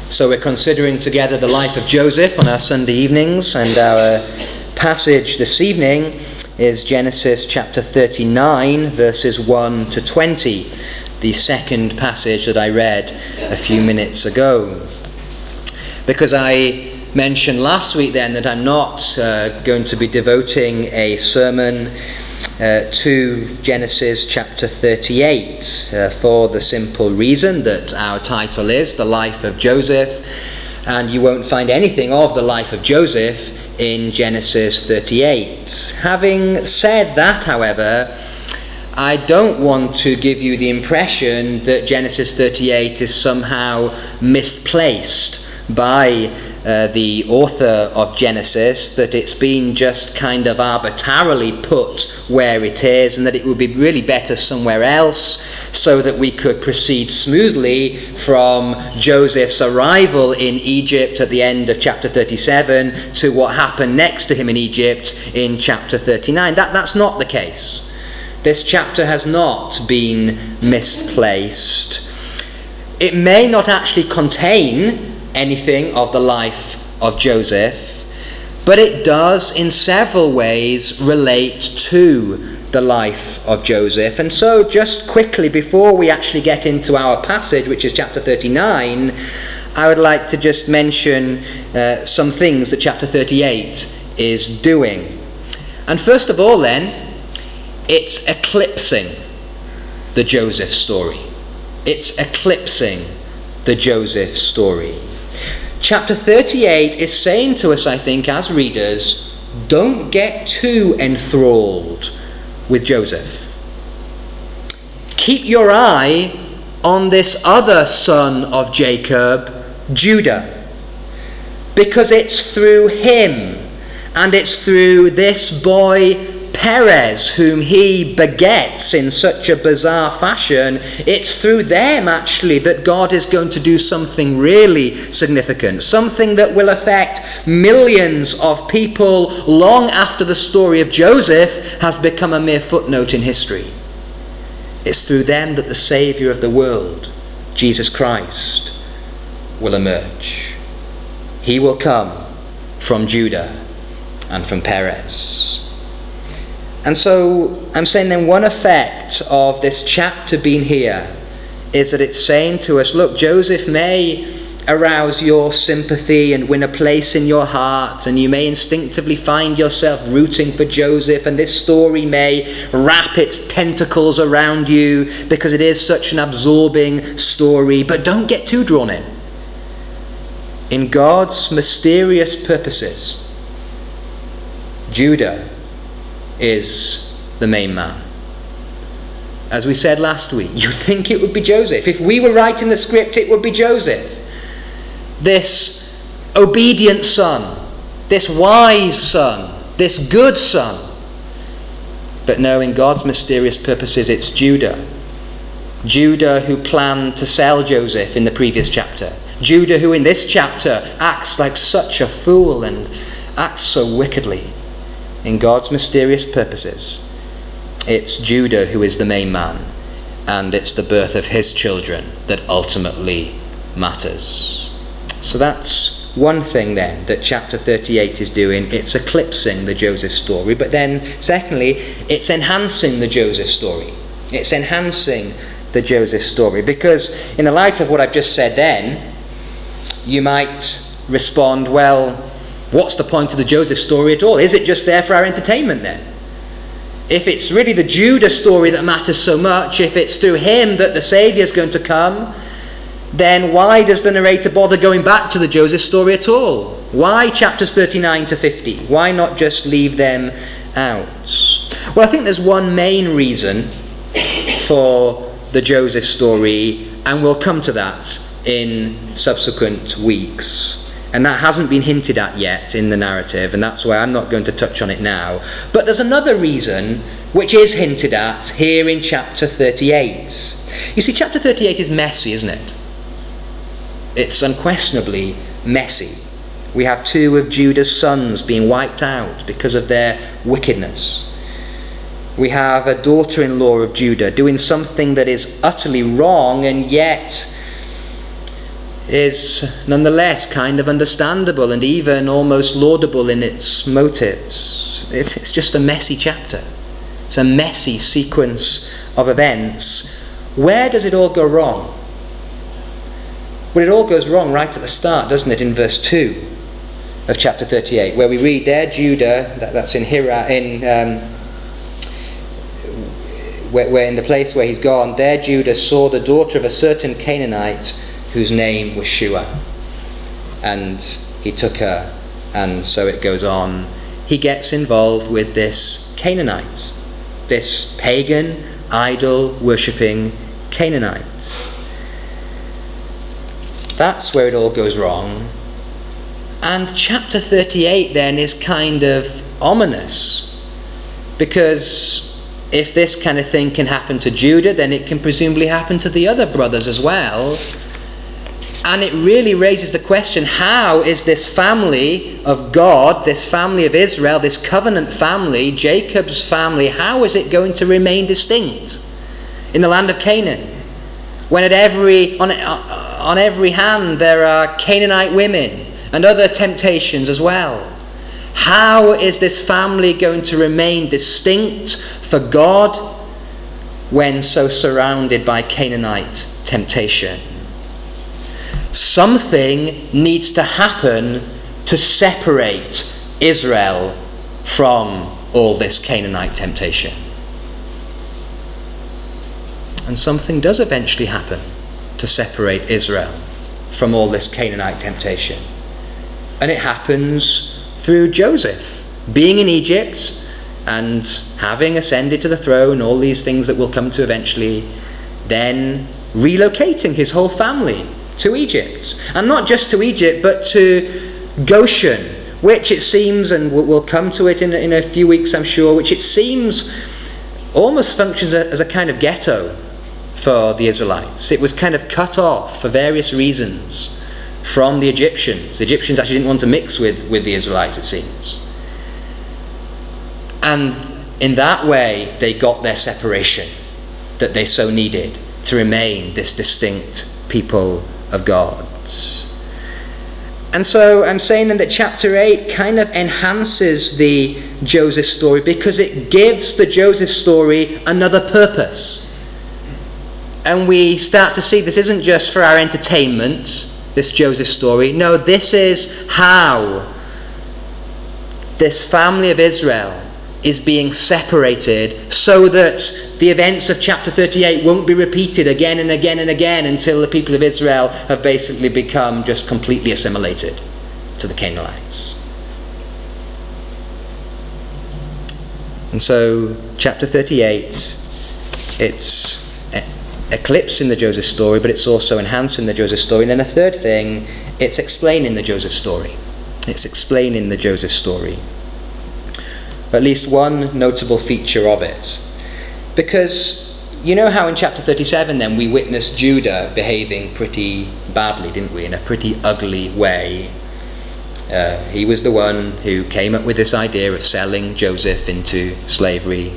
So we're considering together the life of Joseph on our Sunday evenings, and our passage this evening is Genesis chapter 39, verses 1 to 20, the second passage that I read a few minutes ago. Because I mentioned last week then that I'm not going to be devoting a sermon to Genesis chapter 38 for the simple reason that our title is The Life of Joseph, and you won't find anything of the life of Joseph in Genesis 38. Having said that, however, I don't want to give you the impression that Genesis 38 is somehow misplaced by the author of Genesis, that it's been just kind of arbitrarily put where it is, and that it would be really better somewhere else so that we could proceed smoothly from Joseph's arrival in Egypt at the end of chapter 37 to what happened next to him in Egypt in chapter 39. That's not the case. This chapter has not been misplaced. It may not actually contain anything of the life of Joseph, but it does in several ways relate to the life of Joseph. And so just quickly, before we actually get into our passage, which is chapter 39, I would like to just mention some things that chapter 38 is doing. And first of all then, it's eclipsing the Joseph story. It's eclipsing the Joseph story. Chapter 38 is saying to us, I think, as readers, don't get too enthralled with Joseph. Keep your eye on this other son of Jacob, Judah, because it's through him and it's through this boy Perez, whom he begets in such a bizarre fashion, it's through them actually that God is going to do something really significant, something that will affect millions of people long after the story of Joseph has become a mere footnote in history. It's through them that the Saviour of the world, Jesus Christ, will emerge. He will come from Judah and from Perez. And so I'm saying then one effect of this chapter being here is that it's saying to us, look, Joseph may arouse your sympathy and win a place in your heart, and you may instinctively find yourself rooting for Joseph, and this story may wrap its tentacles around you because it is such an absorbing story, but don't get too drawn in. In God's mysterious purposes, Judah is the main man. As we said last week, you'd think it would be Joseph. If we were writing the script, it would be Joseph. This obedient son, this wise son, this good son. But no, in God's mysterious purposes, it's Judah. Judah who planned to sell Joseph in the previous chapter. Judah who in this chapter acts like such a fool and acts so wickedly. In God's mysterious purposes, it's Judah who is the main man, and it's the birth of his children that ultimately matters. So that's one thing then that chapter 38 is doing. It's eclipsing the Joseph story, but then secondly, it's enhancing the Joseph story. It's enhancing the Joseph story, because in the light of what I've just said then, you might respond, well, what's the point of the Joseph story at all? Is it just there for our entertainment then? If it's really the Judah story that matters so much, if it's through him that the Saviour is going to come, then why does the narrator bother going back to the Joseph story at all? Why chapters 39 to 50? Why not just leave them out? Well, I think there's one main reason for the Joseph story, and we'll come to that in subsequent weeks. And that hasn't been hinted at yet in the narrative, and that's why I'm not going to touch on it now. But there's another reason which is hinted at here in chapter 38. You see, chapter 38 is messy, isn't it? It's unquestionably messy. We have two of Judah's sons being wiped out because of their wickedness. We have a daughter-in-law of Judah doing something that is utterly wrong, and yet is nonetheless kind of understandable and even almost laudable in its motives. It's just a messy chapter. It's a messy sequence of events. Where does it all go wrong? Well, it all goes wrong right at the start, doesn't it, in verse 2 of chapter 38, where we read there, Judah, that's in where in the place where he's gone, there Judah saw the daughter of a certain Canaanite whose name was Shua. And he took her, and so it goes on. He gets involved with this Canaanite, this pagan, idol-worshipping Canaanite. That's where it all goes wrong. And chapter 38 then is kind of ominous, because if this kind of thing can happen to Judah, then it can presumably happen to the other brothers as well. And it really raises the question, how is this family of God, this family of Israel, this covenant family, Jacob's family, how is it going to remain distinct in the land of Canaan, when on every hand there are Canaanite women and other temptations as well? How is this family going to remain distinct for God when so surrounded by Canaanite temptation? Something needs to happen to separate Israel from all this Canaanite temptation. And something does eventually happen to separate Israel from all this Canaanite temptation. And it happens through Joseph being in Egypt and having ascended to the throne, all these things that we'll come to eventually, then relocating his whole family to Egypt. And not just to Egypt, but to Goshen, which it seems, and we'll come to it in a few weeks I'm sure, which it seems almost functions as a kind of ghetto for the Israelites. It was kind of cut off for various reasons from the Egyptians. The Egyptians actually didn't want to mix with the Israelites, it seems. And in that way, they got their separation that they so needed to remain this distinct people of God. And so I'm saying then that chapter 8 kind of enhances the Joseph story because it gives the Joseph story another purpose. And we start to see this isn't just for our entertainment, this Joseph story. No, this is how this family of Israel is being separated so that the events of chapter 38 won't be repeated again and again and again until the people of Israel have basically become just completely assimilated to the Canaanites. And so chapter 38, it's eclipsing the Joseph story, but it's also enhancing the Joseph story. And then a third thing, it's explaining the Joseph story. It's explaining the Joseph story. At least one notable feature of it. Because you know how in chapter 37 then we witnessed Judah behaving pretty badly, didn't we? In a pretty ugly way. He was the one who came up with this idea of selling Joseph into slavery.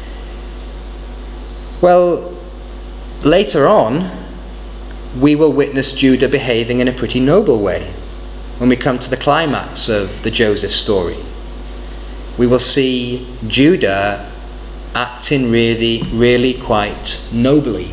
Well, later on, we will witness Judah behaving in a pretty noble way. When we come to the climax of the Joseph story, we will see Judah acting really, really quite nobly.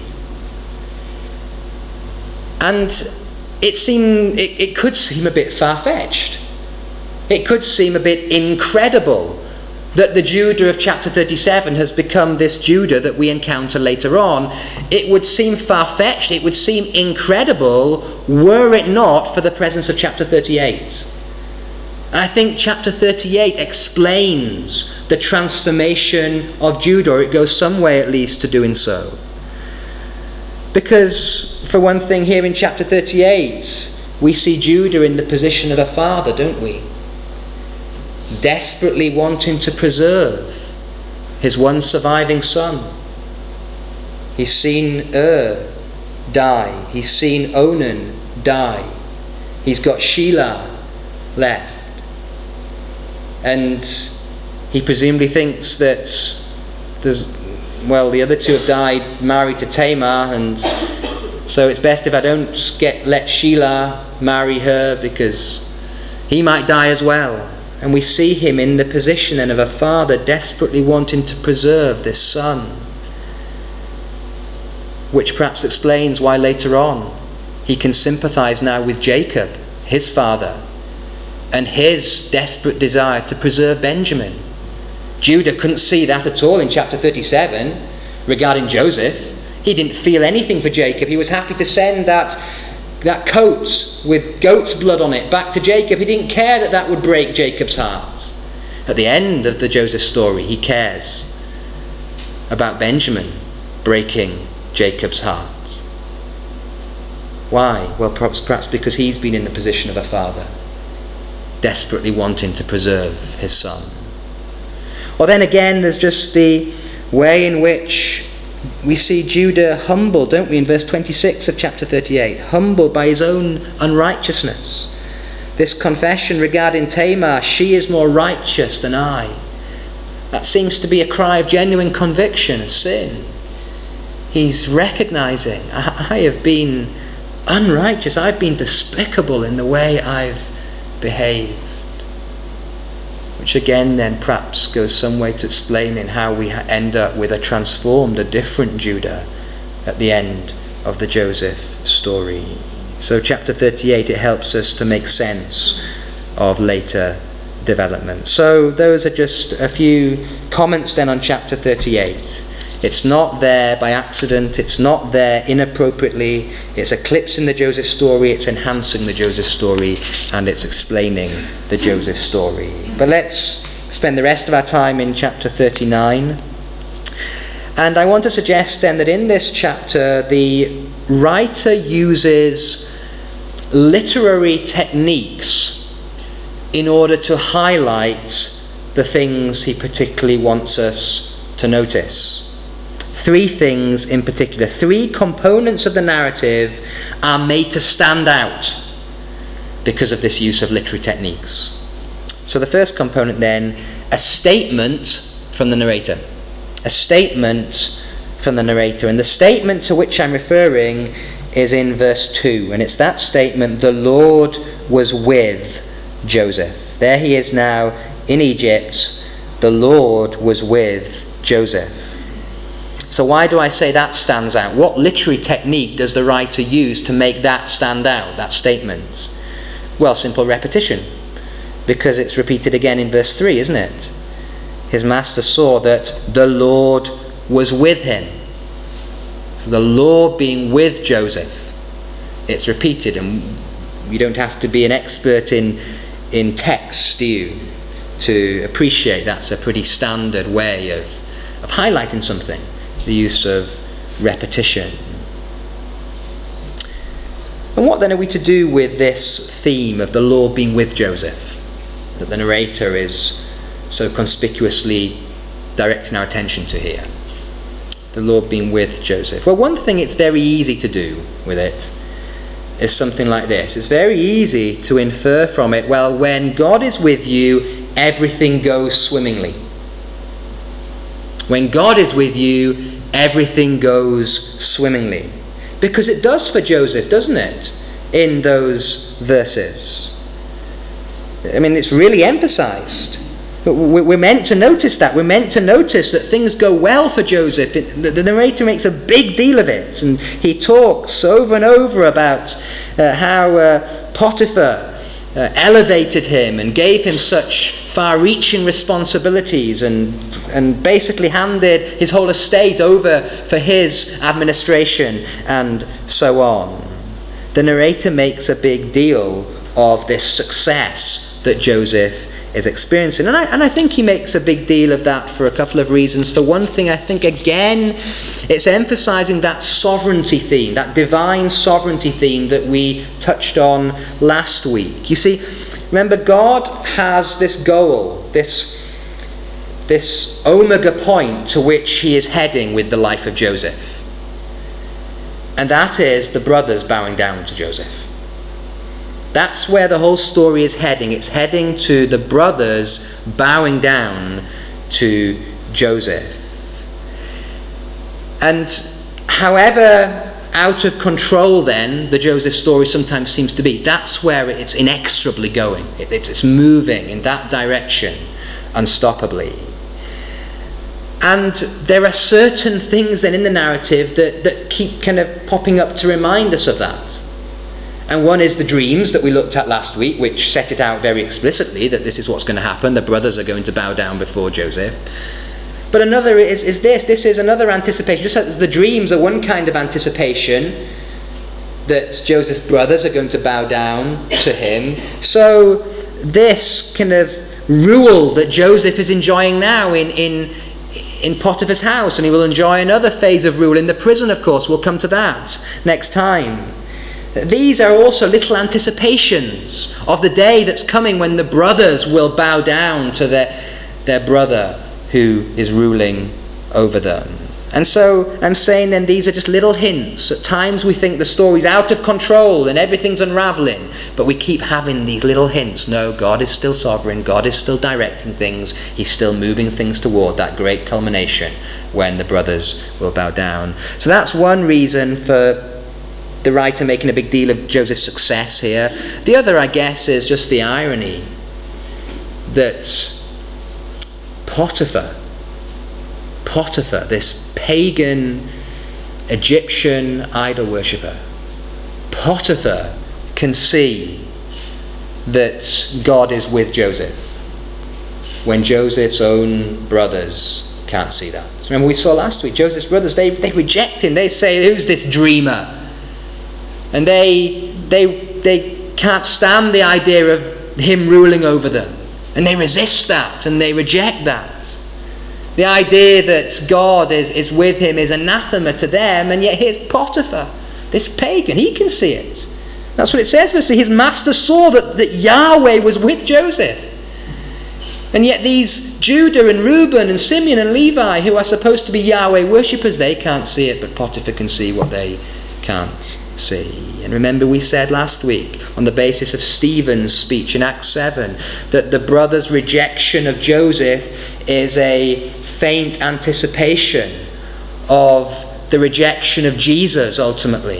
And it could seem a bit far-fetched. It could seem a bit incredible that the Judah of chapter 37 has become this Judah that we encounter later on. It would seem far-fetched, it would seem incredible, were it not for the presence of chapter 38. And I think chapter 38 explains the transformation of Judah, or it goes some way at least to doing so. Because, for one thing, here in chapter 38, we see Judah in the position of a father, don't we? Desperately wanting to preserve his one surviving son. He's seen die. He's seen Onan die. He's got Shelah left. And he presumably thinks that the other two have died married to Tamar, and So it's best if I don't let Shelah marry her, because he might die as well. And we see him in the position then of a father desperately wanting to preserve this son, which perhaps explains why later on he can sympathize now with Jacob, his father, and his desperate desire to preserve Benjamin. Judah couldn't see that at all in chapter 37 regarding Joseph. He didn't feel anything for Jacob. He was happy to send that coat with goat's blood on it back to Jacob. He didn't care that that would break Jacob's heart. At the end of the Joseph story, he cares about Benjamin breaking Jacob's heart. Why? Well, perhaps because he's been in the position of a father, desperately wanting to preserve his son. Or then again, there's just the way in which we see Judah humbled, don't we, in verse 26 of chapter 38, humbled by his own unrighteousness. This confession regarding Tamar, she is more righteous than I. That seems to be a cry of genuine conviction of sin. He's recognizing, I have been unrighteous, I've been despicable in the way I've behaved. Which again then perhaps goes some way to explaining how we end up with a transformed, a different Judah at the end of the Joseph story. So chapter 38, it helps us to make sense of later development. So those are just a few comments then on chapter 38. It's not there by accident, it's not there inappropriately, it's eclipsing the Joseph story, it's enhancing the Joseph story, and it's explaining the Joseph story. But let's spend the rest of our time in chapter 39. And I want to suggest then that in this chapter, the writer uses literary techniques in order to highlight the things he particularly wants us to notice. Three things in particular, three components of the narrative are made to stand out because of this use of literary techniques. So the first component then, a statement from the narrator. A statement from the narrator. And the statement to which I'm referring is in verse 2. And it's that statement, the Lord was with Joseph. There he is now in Egypt. The Lord was with Joseph. So why do I say that stands out? What literary technique does the writer use to make that stand out, that statement? Well, simple repetition, because it's repeated again in verse 3, isn't it? His master saw that the Lord was with him. So the Lord being with Joseph, it's repeated, and you don't have to be an expert in text, do you, to appreciate that's a pretty standard way of highlighting something. The use of repetition. And what then are we to do with this theme of the Lord being with Joseph that the narrator is so conspicuously directing our attention to here? The Lord being with Joseph. Well, one thing it's very easy to do with it is something like this. It's very easy to infer from it, well, when God is with you, everything goes swimmingly. When God is with you, everything goes swimmingly. Because it does for Joseph, doesn't it? In those verses. I mean, it's really emphasized. We're meant to notice that. We're meant to notice that things go well for Joseph. The narrator makes a big deal of it. And he talks over and over about how Potiphar elevated him and gave him such far-reaching responsibilities and basically handed his whole estate over for his administration and so on. The narrator makes a big deal of this success that Joseph is experiencing. And I think he makes a big deal of that for a couple of reasons. For one thing, I think, again, it's emphasizing that sovereignty theme, that divine sovereignty theme that we touched on last week. You see, remember, God has this goal, this omega point to which he is heading with the life of Joseph. And that is the brothers bowing down to Joseph. That's where the whole story is heading. It's heading to the brothers bowing down to Joseph. And however out of control then the Joseph story sometimes seems to be, that's where it's inexorably going. It's moving in that direction unstoppably. And there are certain things then in the narrative that keep kind of popping up to remind us of that. And one is the dreams that we looked at last week, which set it out very explicitly that this is what's going to happen. The brothers are going to bow down before Joseph. But another is this. This is another anticipation. Just as the dreams are one kind of anticipation that Joseph's brothers are going to bow down to him, so this kind of rule that Joseph is enjoying now in Potiphar's house, and he will enjoy another phase of rule in the prison, of course. We'll come to that next time. These are also little anticipations of the day that's coming when the brothers will bow down to their brother who is ruling over them. And so I'm saying then these are just little hints. At times we think the story's out of control and everything's unraveling, but we keep having these little hints. No, God is still sovereign. God is still directing things. He's still moving things toward that great culmination when the brothers will bow down. So that's one reason for the writer making a big deal of Joseph's success here. The other, I guess, is just the irony that Potiphar, this pagan Egyptian idol worshipper, Potiphar can see that God is with Joseph when Joseph's own brothers can't see that. Remember we saw last week, Joseph's brothers, they reject him. They say, who's this dreamer? And they can't stand the idea of him ruling over them. And they resist that and they reject that. The idea that God is with him is anathema to them, and yet here's Potiphar, this pagan, he can see it. That's what it says. His master saw that Yahweh was with Joseph. And yet these Judah and Reuben and Simeon and Levi, who are supposed to be Yahweh worshippers, they can't see it, but Potiphar can see what they can't see. And remember we said last week, on the basis of Stephen's speech in Acts 7, that the brothers' rejection of Joseph is a faint anticipation of the rejection of Jesus ultimately.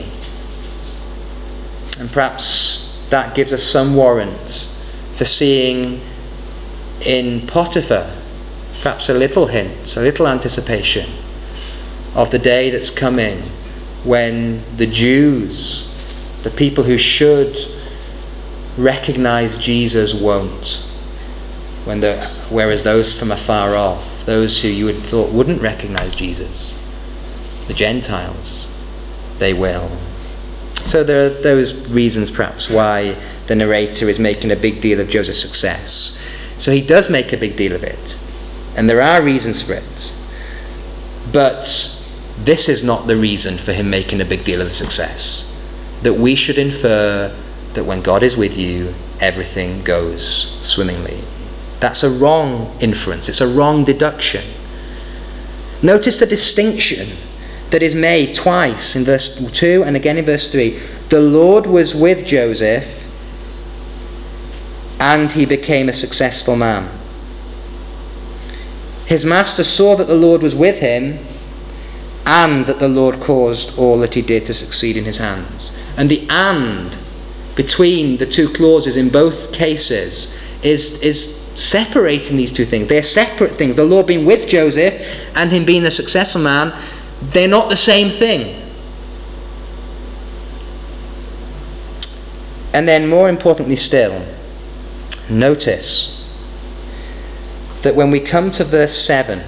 And perhaps that gives us some warrant for seeing in Potiphar perhaps a little hint, a little anticipation of the day that's coming when the Jews, the people who should recognize Jesus, won't. Whereas those from afar off, those who you would thought wouldn't recognize Jesus, the Gentiles, they will. So there are those reasons perhaps why the narrator is making a big deal of Joseph's success. So he does make a big deal of it, and there are reasons for it. But this is not the reason for him making a big deal of the success. That we should infer that when God is with you, everything goes swimmingly. That's a wrong inference. It's a wrong deduction. Notice the distinction that is made twice in verse 2 and again in verse 3. The Lord was with Joseph, and he became a successful man. His master saw that the Lord was with him, and that the Lord caused all that he did to succeed in his hands. And the "and" between the two clauses in both cases is separating these two things. They're separate things. The Lord being with Joseph and him being a successful man, they're not the same thing. And then more importantly still, notice that when we come to verse 7,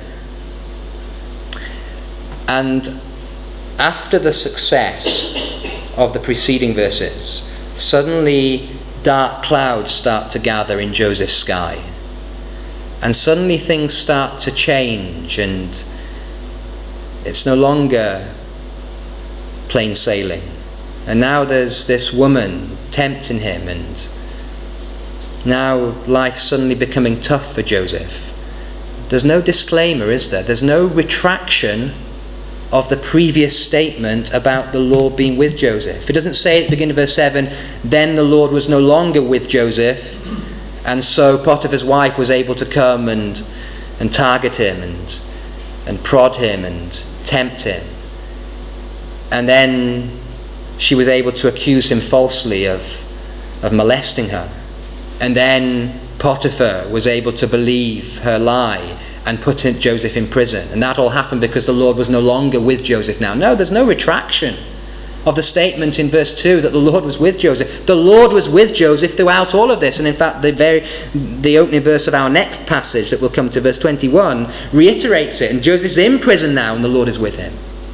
and after the success of the preceding verses, suddenly dark clouds start to gather in Joseph's sky. And suddenly things start to change, and it's no longer plain sailing. And now there's this woman tempting him, and now life's suddenly becoming tough for Joseph. There's no disclaimer, is there? There's no retraction of the previous statement about the Lord being with Joseph. It doesn't say at the beginning of verse 7, then the Lord was no longer with Joseph, and so Potiphar's wife was able to come and target him and prod him and tempt him. And then she was able to accuse him falsely of molesting her. And then Potiphar was able to believe her lie and put Joseph in prison. And that all happened because the Lord was no longer with Joseph now. No, there's no retraction of the statement in verse 2 that the Lord was with Joseph. The Lord was with Joseph throughout all of this. And in fact, the opening verse of our next passage that will come to verse 21 reiterates it. And Joseph's in prison now and the Lord is with him.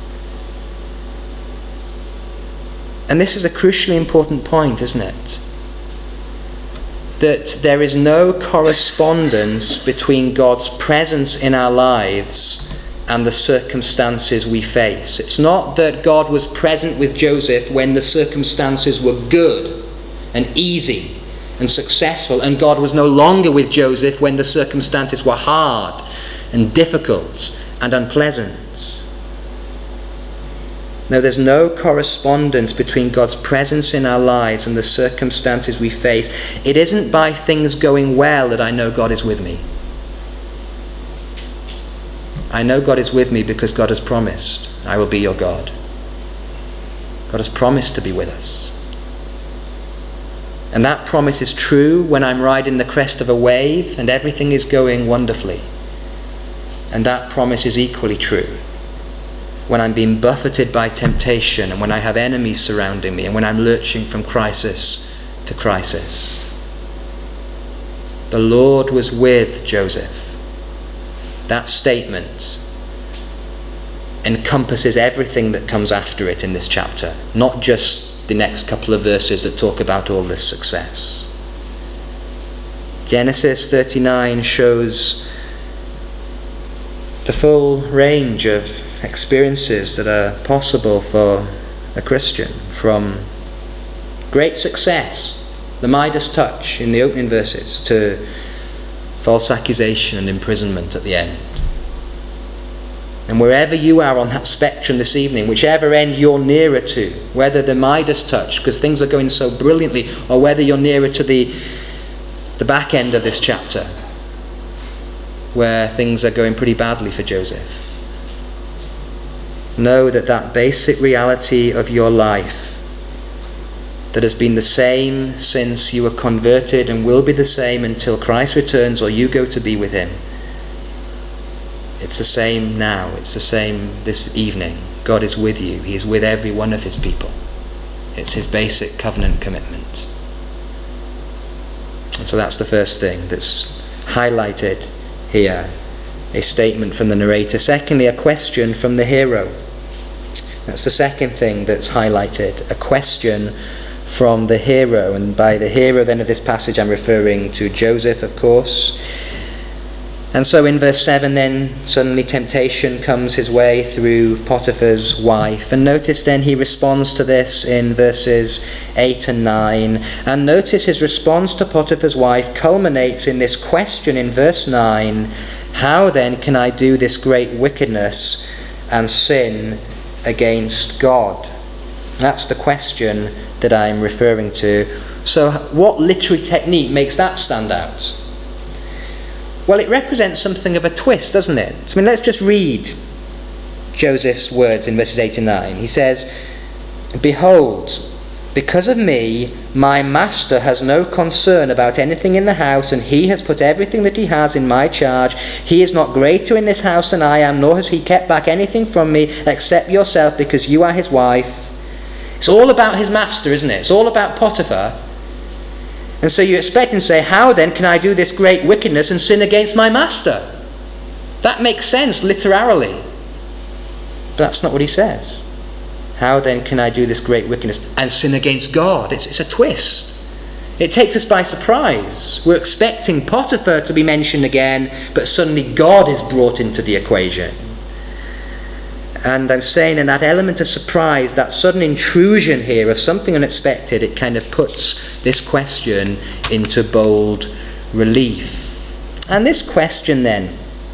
And this is a crucially important point, isn't it? That there is no correspondence between God's presence in our lives and the circumstances we face. It's not that God was present with Joseph when the circumstances were good and easy and successful, and God was no longer with Joseph when the circumstances were hard and difficult and unpleasant. No, there's no correspondence between God's presence in our lives and the circumstances we face. It isn't by things going well that I know God is with me. I know God is with me because God has promised, I will be your God. God has promised to be with us. And that promise is true when I'm riding the crest of a wave and everything is going wonderfully. And that promise is equally true when I'm being buffeted by temptation and when I have enemies surrounding me and when I'm lurching from crisis to crisis. The Lord was with Joseph. That statement encompasses everything that comes after it in this chapter, not just the next couple of verses that talk about all this success. Genesis 39 shows the full range of experiences that are possible for a Christian, from great success, the Midas touch in the opening verses, to false accusation and imprisonment at the end. And wherever you are on that spectrum this evening, whichever end you're nearer to, whether the Midas touch, because things are going so brilliantly, or whether you're nearer to the back end of this chapter, where things are going pretty badly for Joseph, know that that basic reality of your life that has been the same since you were converted and will be the same until Christ returns or you go to be with him. It's the same now. It's the same this evening. God is with you. He is with every one of his people. It's his basic covenant commitment. And so that's the first thing that's highlighted here. A statement from the narrator. Secondly, a question from the hero. That's the second thing that's highlighted. A question from the hero. And by the hero then of this passage I'm referring to Joseph, of course. And so in verse 7 then suddenly temptation comes his way through Potiphar's wife. And notice then he responds to this in verses 8 and 9. And notice his response to Potiphar's wife culminates in this question in verse 9. How then can I do this great wickedness and sin against God? That's the question that I'm referring to. So what literary technique makes that stand out? Well, it represents something of a twist, doesn't it? I mean, let's just read Joseph's words in verses 8 and 9. He says, "Behold, because of me, my master has no concern about anything in the house, and he has put everything that he has in my charge. He is not greater in this house than I am, nor has he kept back anything from me except yourself, because you are his wife." It's all about his master, isn't it? It's all about Potiphar. And so you expect him to say, how then can I do this great wickedness and sin against my master? That makes sense literally. But that's not what he says. How then can I do this great wickedness and sin against God? It's a twist. It takes us by surprise. We're expecting Potiphar to be mentioned again, but suddenly God is brought into the equation. And I'm saying in that element of surprise, that sudden intrusion here of something unexpected, it kind of puts this question into bold relief. And this question then,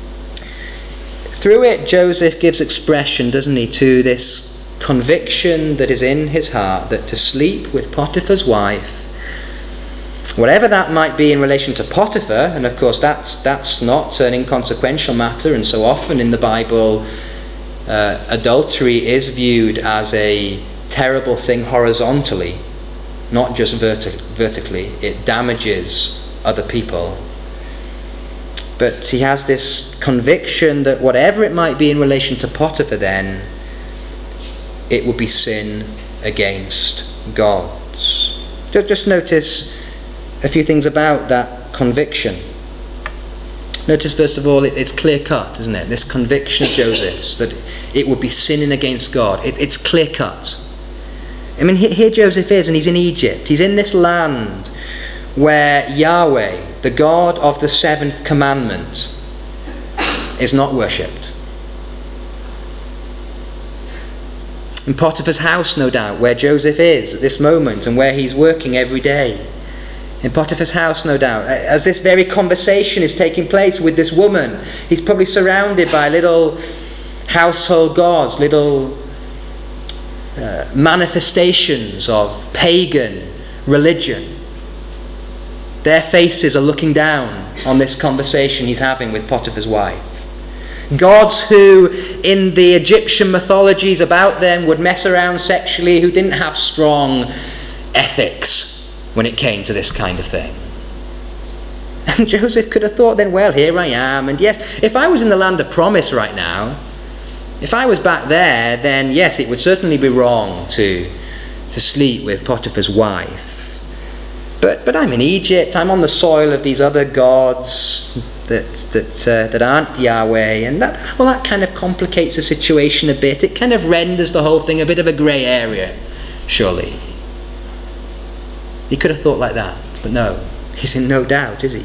through it Joseph gives expression, doesn't he, to this conviction that is in his heart, that to sleep with Potiphar's wife, whatever that might be in relation to Potiphar, and of course that's not an inconsequential matter, and so often in the Bible Adultery is viewed as a terrible thing horizontally, not just vertically. It damages other people. But he has this conviction that whatever it might be in relation to Potiphar then, it would be sin against God. Just notice a few things about that conviction. Notice first of all, it's clear cut, isn't it? This conviction of Joseph's that it would be sinning against God. It's clear cut. I mean, here Joseph is, and he's in Egypt. He's in this land where Yahweh, the God of the seventh commandment, is not worshipped. In Potiphar's house, no doubt, where Joseph is at this moment and where he's working every day. In Potiphar's house, no doubt, as this very conversation is taking place with this woman, he's probably surrounded by little household gods, little manifestations of pagan religion. Their faces are looking down on this conversation he's having with Potiphar's wife. Gods who, in the Egyptian mythologies about them, would mess around sexually, who didn't have strong ethics when it came to this kind of thing. And Joseph could have thought then, well, here I am, and yes, if I was in the land of promise right now, if I was back there, then yes, it would certainly be wrong to sleep with Potiphar's wife. But I'm in Egypt, I'm on the soil of these other gods that aren't Yahweh, and that kind of complicates the situation a bit. It kind of renders the whole thing a bit of a grey area, surely. He could have thought like that, but no, he's in no doubt, is he?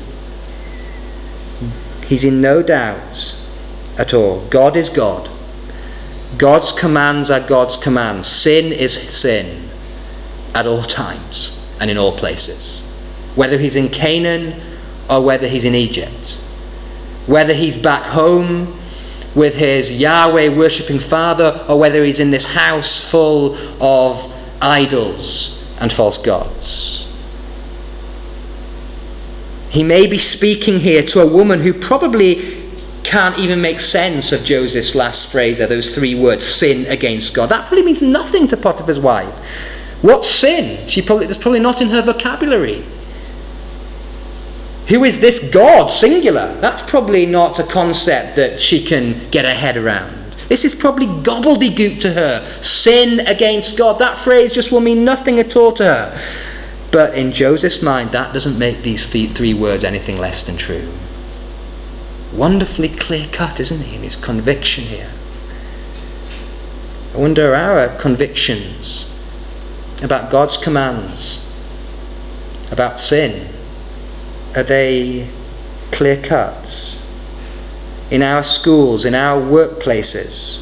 He's in no doubt at all. God is God. God's commands are God's commands. Sin is sin at all times and in all places. Whether he's in Canaan or whether he's in Egypt. Whether he's back home with his Yahweh worshipping father or whether he's in this house full of idols and false gods. He may be speaking here to a woman who probably can't even make sense of Joseph's last phrase there, those three words, sin against God. That probably means nothing to Potiphar's wife. What's sin? That's probably not in her vocabulary. Who is this God, singular? That's probably not a concept that she can get her head around. This is probably gobbledygook to her. Sin against God. That phrase just will mean nothing at all to her. But in Joseph's mind, that doesn't make these three words anything less than true. Wonderfully clear cut, isn't he, in his conviction here? I wonder, our convictions about God's commands, about sin, are they clear cut? In our schools, in our workplaces,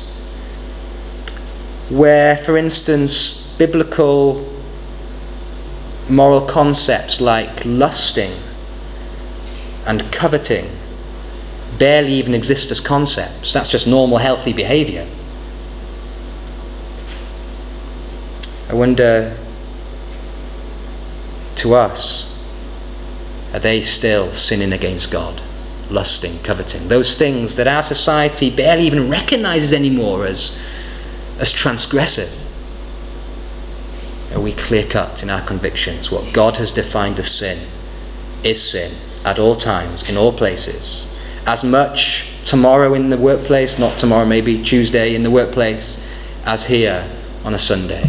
where, for instance, biblical moral concepts like lusting and coveting barely even exist as concepts. That's just normal, healthy behavior. I wonder, to us, are they still sinning against God? Lusting, coveting, those things that our society barely even recognizes anymore as transgressive. Are we clear-cut in our convictions? What God has defined as sin is sin at all times, in all places. As much tomorrow in the workplace, not tomorrow, maybe Tuesday in the workplace, as here on a Sunday.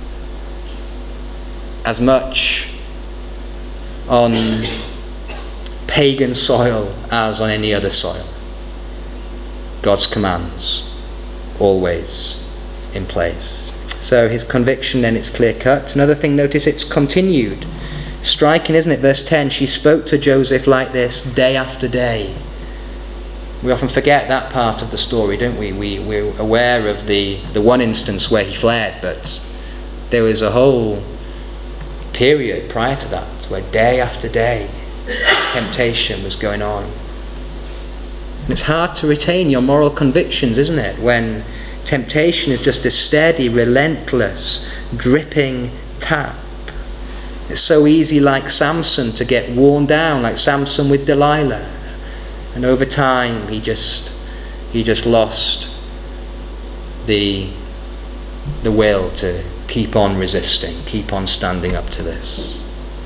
As much on pagan soil as on any other soil. God's commands, always in place. So his conviction then, it's clear cut. Another thing, notice it's continued. Striking, isn't it? Verse 10, she spoke to Joseph like this day after day. We often forget that part of the story, don't we? We're aware of the one instance where he fled, but there was a whole period prior to that where day after day this temptation was going on. And it's hard to retain your moral convictions, isn't it, when temptation is just a steady, relentless, dripping tap. It's so easy, like Samson, to get worn down, like Samson with Delilah. And over time, he just lost the will to keep on resisting, keep on standing up to this.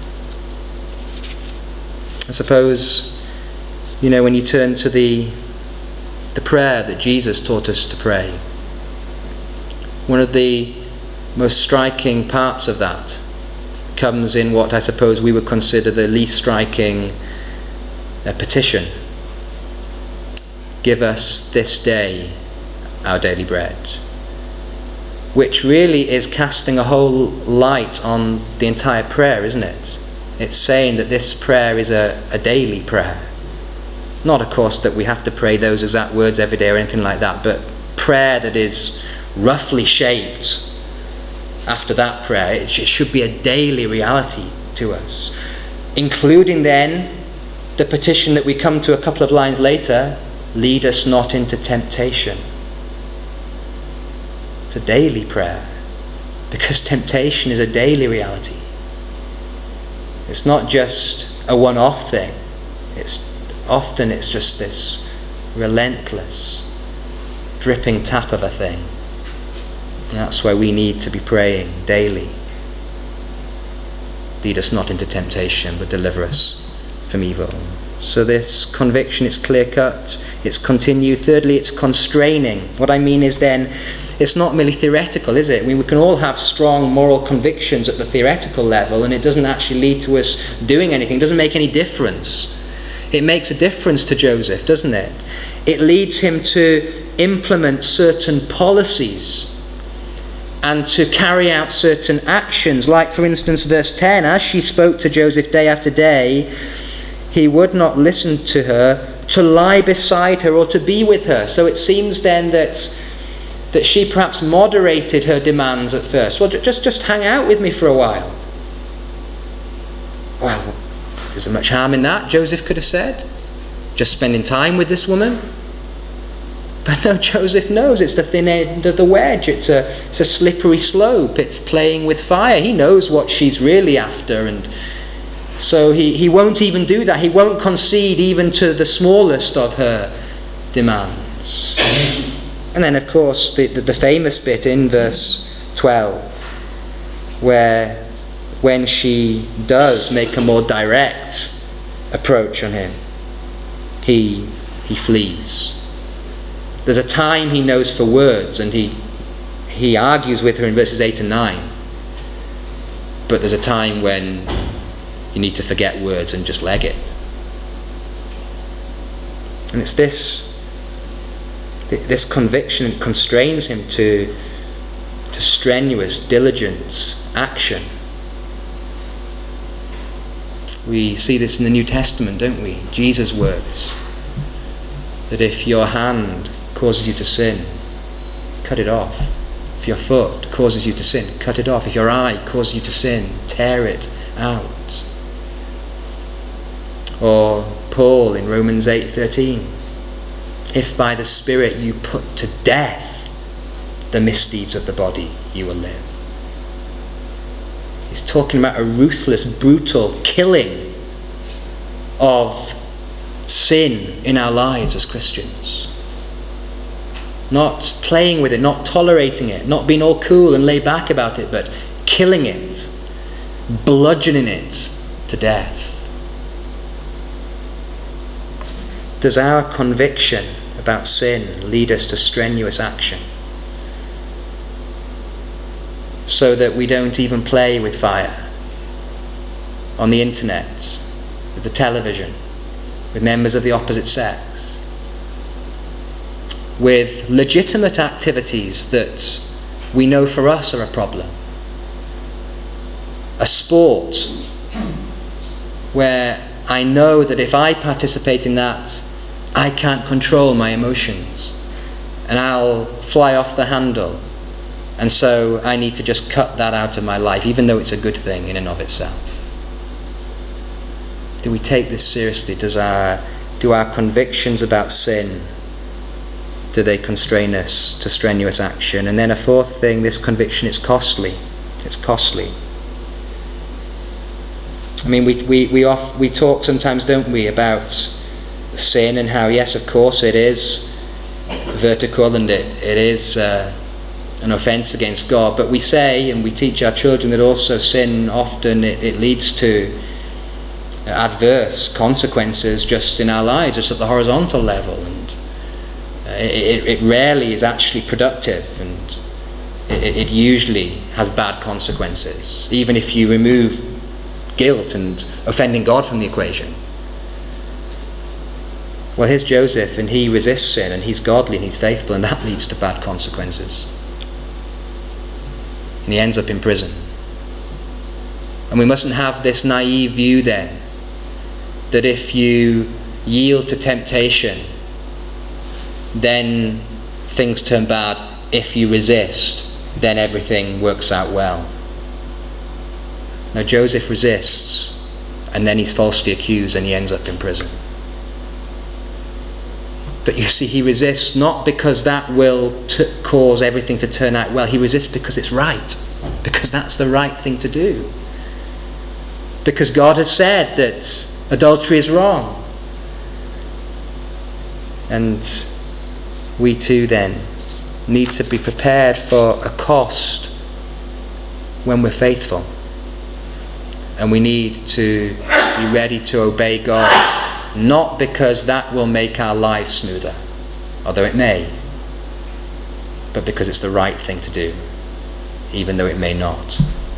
I suppose, when you turn to the prayer that Jesus taught us to pray, one of the most striking parts of that comes in what I suppose we would consider the least striking petition. Give us this day our daily bread. Which really is casting a whole light on the entire prayer, isn't it? It's saying that this prayer is a daily prayer. Not, of course, that we have to pray those exact words every day or anything like that, but prayer that is roughly shaped after that prayer. It should be a daily reality to us, including then the petition that we come to a couple of lines later, lead us not into temptation. It's a daily prayer, because temptation is a daily reality. It's not just a one-off thing. It's just this relentless, dripping tap of a thing. And that's why we need to be praying daily. Lead us not into temptation, but deliver us from evil. So this conviction, it's clear-cut, it's continued. Thirdly, it's constraining. What I mean is then, it's not merely theoretical, is it? I mean, we can all have strong moral convictions at the theoretical level, and it doesn't actually lead to us doing anything. It doesn't make any difference. It makes a difference to Joseph, doesn't it? It leads him to implement certain policies and to carry out certain actions. Like, for instance, verse 10, as she spoke to Joseph day after day, he would not listen to her, to lie beside her or to be with her. So it seems then that she perhaps moderated her demands at first. Well, just hang out with me for a while. Well, is there much harm in that? Joseph could have said. Just spending time with this woman. But no, Joseph knows it's the thin end of the wedge. It's a slippery slope. It's playing with fire. He knows what she's really after, and so he won't even do that. He won't concede even to the smallest of her demands. And then, of course, the famous bit in verse 12, where when she does make a more direct approach on him, he flees. There's a time he knows for words, and he argues with her in verses 8 and 9. But there's a time when you need to forget words and just leg it. And it's this conviction that constrains him to strenuous, diligent action. We see this in the New Testament, don't we? Jesus' words, that if your hand causes you to sin, cut it off. If your foot causes you to sin, cut it off. If your eye causes you to sin, tear it out. Or Paul in Romans 8:13, if by the Spirit you put to death the misdeeds of the body, you will live. He's talking about a ruthless, brutal killing of sin in our lives as Christians. Not playing with it, not tolerating it, not being all cool and laid back about it, but killing it, bludgeoning it to death. Does our conviction about sin lead us to strenuous action, so that we don't even play with fire on the internet, with the television, with members of the opposite sex, with legitimate activities that we know for us are a problem? A sport where I know that if I participate in that, I can't control my emotions and I'll fly off the handle, and so I need to just cut that out of my life, even though it's a good thing in and of itself. Do we take this seriously? Do our convictions about sin, do they constrain us to strenuous action? And then a fourth thing, this conviction, it's costly. It's costly. I mean, we talk sometimes, don't we, about sin and how, yes, of course, it is vertical and it is an offence against God. But we say, and we teach our children, that also sin often it leads to adverse consequences just in our lives, just at the horizontal level, and it rarely is actually productive, and it usually has bad consequences, even if you remove guilt and offending God from the equation. Well, here's Joseph, and he resists sin, and he's godly and he's faithful, and that leads to bad consequences. And he ends up in prison. And we mustn't have this naive view then, that if you yield to temptation, then things turn bad. If you resist, then everything works out well. Now, Joseph resists, and then he's falsely accused, and he ends up in prison. But you see, he resists not because that will cause everything to turn out well. He resists because it's right, because that's the right thing to do. Because God has said that adultery is wrong. And we too then need to be prepared for a cost when we're faithful. And we need to be ready to obey God, not because that will make our lives smoother, although it may, but because it's the right thing to do, even though it may not.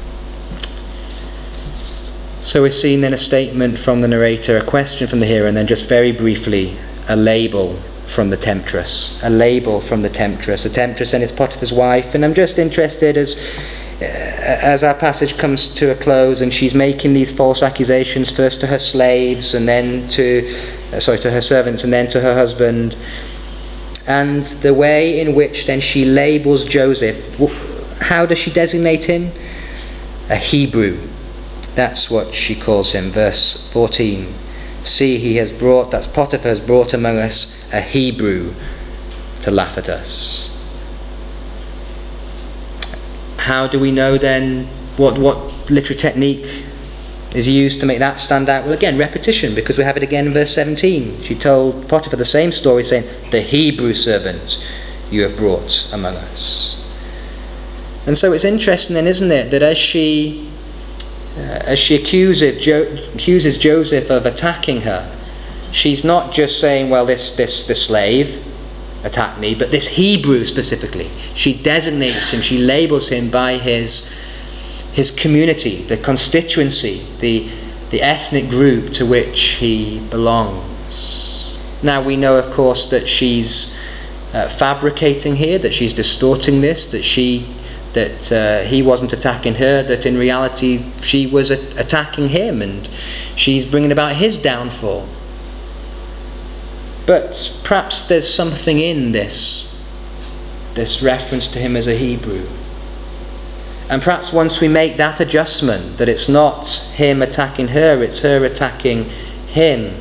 So we're seeing then a statement from the narrator, a question from the hearer, and then just very briefly a label from the temptress. A label from the temptress. The temptress and his Potiphar's wife. And I'm just interested as our passage comes to a close and she's making these false accusations, first to her slaves and then to her servants and then to her husband, and the way in which then she labels Joseph. How does she designate him? A Hebrew. That's what she calls him. Verse 14. See, that's Potiphar has brought among us a Hebrew to laugh at us. How do we know then what literary technique is used to make that stand out? Well, again, repetition, because we have it again in verse 17. She told Potiphar the same story, saying, the Hebrew servant you have brought among us. And so it's interesting then, isn't it, that as she accuses Joseph of attacking her, she's not just saying, well, this slave attacked me, but this Hebrew specifically. She designates him, she labels him by his community, the constituency, the ethnic group to which he belongs. Now we know, of course, that she's fabricating here, that she's distorting this, that he wasn't attacking her, that in reality she was attacking him, and she's bringing about his downfall. But perhaps there's something in this reference to him as a Hebrew. And perhaps once we make that adjustment, that it's not him attacking her, it's her attacking him,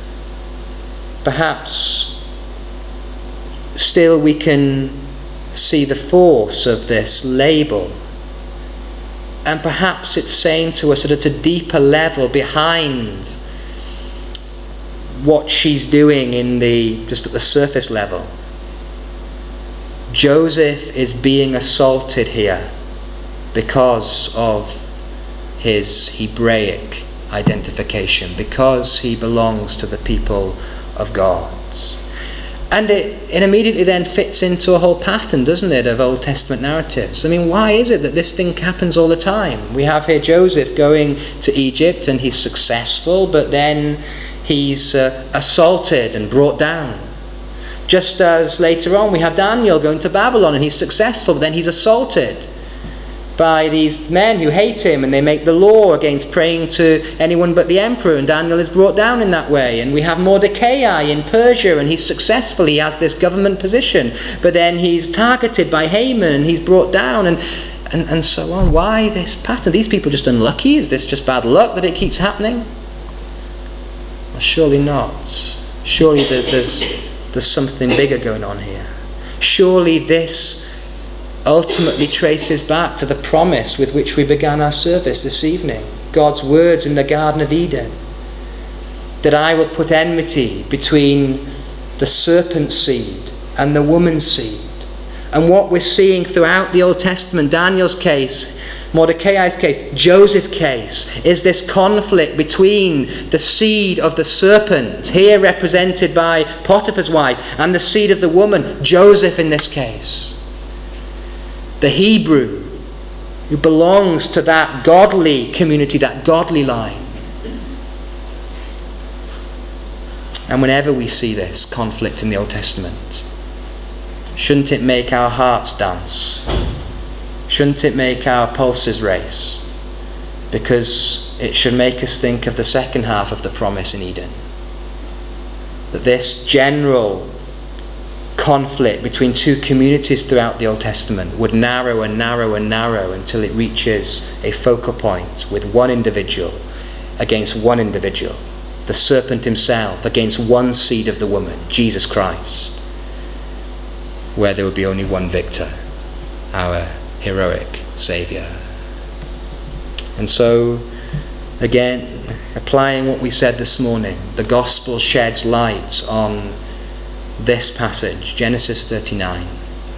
perhaps still we can see the force of this label. And perhaps it's saying to us that at a deeper level behind what she's doing just at the surface level, Joseph is being assaulted here because of his Hebraic identification, because he belongs to the people of God. And it immediately then fits into a whole pattern, doesn't it, of Old Testament narratives. I mean, why is it that this thing happens all the time? We have here Joseph going to Egypt and he's successful, but then he's assaulted and brought down. Just as later on we have Daniel going to Babylon and he's successful, but then he's assaulted by these men who hate him, and they make the law against praying to anyone but the emperor, and Daniel is brought down in that way. And we have Mordecai in Persia, and he's successful, he has this government position, but then he's targeted by Haman and he's brought down, and so on. Why this pattern? Are these people just unlucky? Is this just bad luck that it keeps happening? Well, surely not. Surely there's something bigger going on here. Surely this ultimately traces back to the promise with which we began our service this evening. God's words in the Garden of Eden, that I will put enmity between the serpent's seed and the woman's seed, And what we're seeing throughout the Old Testament, Daniel's case, Mordecai's case, Joseph's case, is this conflict between the seed of the serpent, here represented by Potiphar's wife, and the seed of the woman, Joseph in this case. The Hebrew who belongs to that godly community, that godly line. And whenever we see this conflict in the Old Testament, shouldn't it make our hearts dance? Shouldn't it make our pulses race? Because it should make us think of the second half of the promise in Eden. That this general conflict between two communities throughout the Old Testament would narrow and narrow and narrow until it reaches a focal point with one individual against one individual. The serpent himself against one seed of the woman, Jesus Christ, where there would be only one victor, our heroic Saviour. And so, again, applying what we said this morning, the gospel sheds light on this passage, Genesis 39.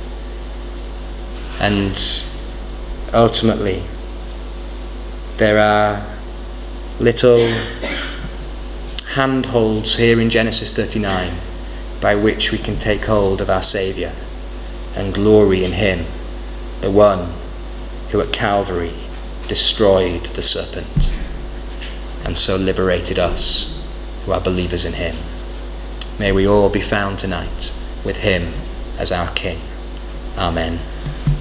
And ultimately, there are little handholds here in Genesis 39 by which we can take hold of our Saviour and glory in him, the one who at Calvary destroyed the serpent and so liberated us who are believers in him. May we all be found tonight with him as our King. Amen.